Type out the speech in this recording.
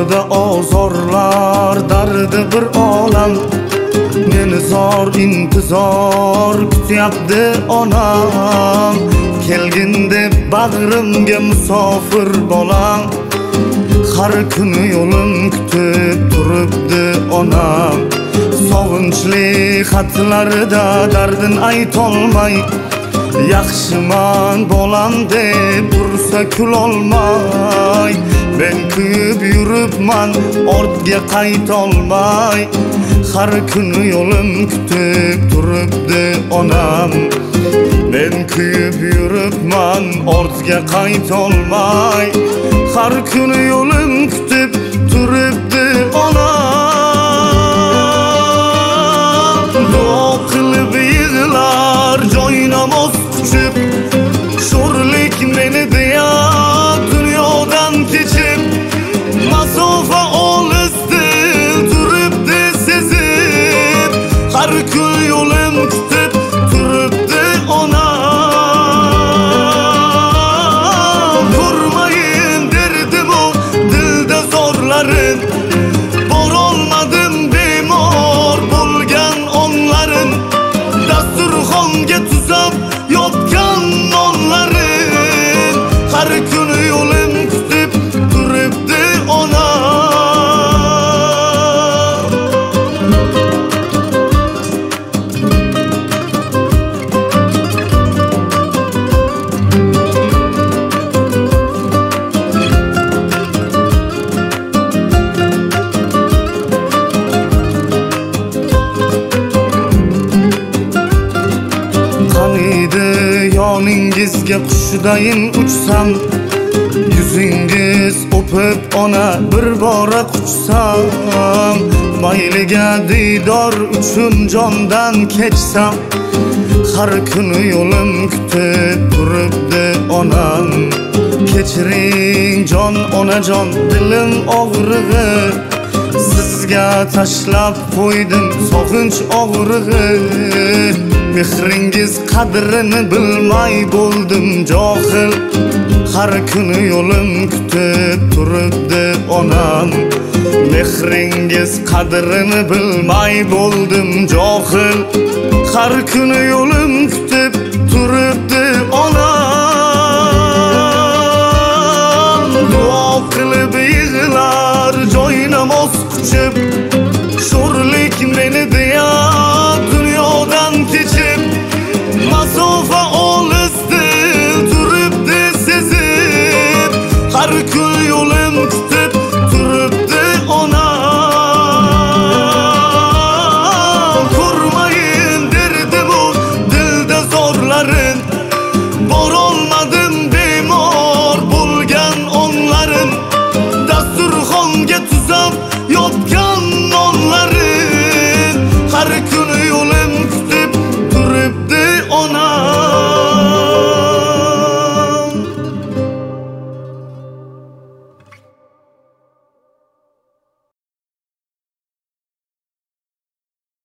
ko'nglida ozorlar, dardi bir olam. Meni zor intizor kutyapti onam. Kelgin deb bag'rimga musofir bolam. Har kuni yo'lim kutib turibdi onam. Sog'inchli xatlarida dardin aytolmay, yaxshiman bolam deb tursa kulolmay. Ben kuyib yuribman ortga qaytolmay. Har kuni yo'lim kutib turibdi onam. Ben kuyib yuribman ortga qaytolmay. Har kuni yo'lim kutib turibdi onam. Duo qilib yig'lar joy namoz quchib, sho'rlik meni deya dunyodan kechib. Masofa olisdir turibdi sezib, har kun yo'lim kutib turibdi onam. Ko'rmayin derdim o dilda zorlarin, borolmadim bemor bo'lgan onlarin. Dasturxonga tuzab yotgan nonlarin, har kuni yo'lim kutib turibdi onam. Qaniydi yoningizga qushdayin uçsam, yüzingiz o'pib ona bir bora quchsam. Mayliga diydor uchun jondan kechsam, har kuni yo'lim kutib turibdi onam. Kechiring jon onajon dilim og'rig'i, sizga tashlab qo'ydim sog'inch og'rig'i. Mehringiz qadrini bilmay bo'ldim johil, har kuni yo'lim kutib turibdi onam. Mehringiz qadrini bilmay bo'ldim johil, har kuni yo'lim kutib turibdi onam. Duo qilib yig'lar joy namoz quchib, sho'rlik meni